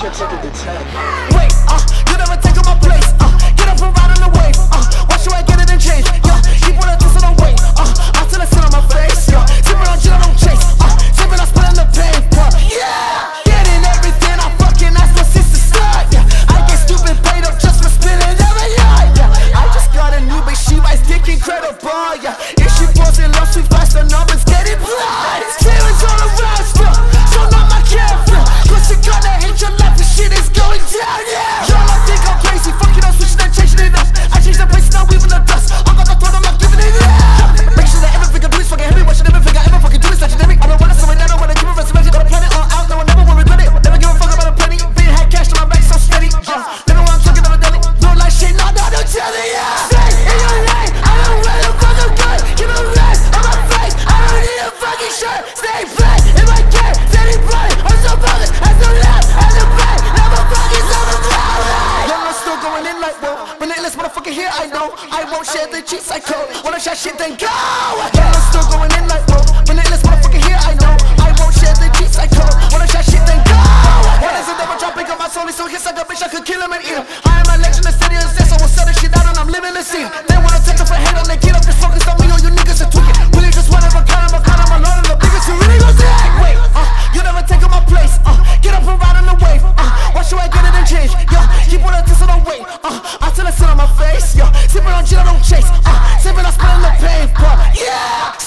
your ticket to 10. Wait, you never take on my place. Get up and ride on the wave. Why should I get it and change? Keep on a twist on the weight. I tell the sun on my face. Sipping on gin, I don't chase. Sipping, I spilling the pain. Yeah, getting everything I fucking asked my sister start. I get stupid paid up just for spinning every night. I just got a new bitch, she rides dick incredible. If she falls in love, she flash the numbers, get it blind. Tears on the roster, so not my character. Cause you gonna hate your life and shit is going down, yeah. Y'all don't think I'm crazy, fucking up, switching and changing it up. I changed the place, now we in the dust. I got the thought, I'm not giving it up. Make sure that every figure do is fucking heavy, watching every figure ever fucking do is legendary. I don't wanna surrender, I don't wanna give a resurrection. Got a planet all out, no one never will regret it. Never give a fuck about a penny, being had cash on my back so steady. Never want I'm talking about a deli, no like shit, no, don't tell it, yeah. Say in your name, I don't really fuck I'm good. Give me a rest on my face, I don't need a fucking shirt. Stay black in my game, steady bloody. I'm so focused, I'm so loud, I'm so bad. Now my pockets on the ground. Young, I'm still going in like whoa. When the illest motherfucker here, I know I won't share the cheats I code. Wanna share shit, then go. Young, I'm still going in like whoa. When the illest motherfucker here, I know I won't share the cheats I code. Wanna share shit, then go. What is it that we're dropping on my soul? He's so hits like a bitch, I could kill him and eat him. I am a legend, the city is this. I will sell this shit out and I'm living the scene. They wanna take it for hate on, they get up, just focus on me. All you niggas are tweaking. Really just one of a kind, I'm alone and the biggest you really gon' say. Wait, you never take on my place. Get up and ride on the wave. Why should I get it and change? Keep on a twist on the weight. I tell the sun on my face. Sipping on gin, I don't chase. Sipping, I spilling the pain. Yeah.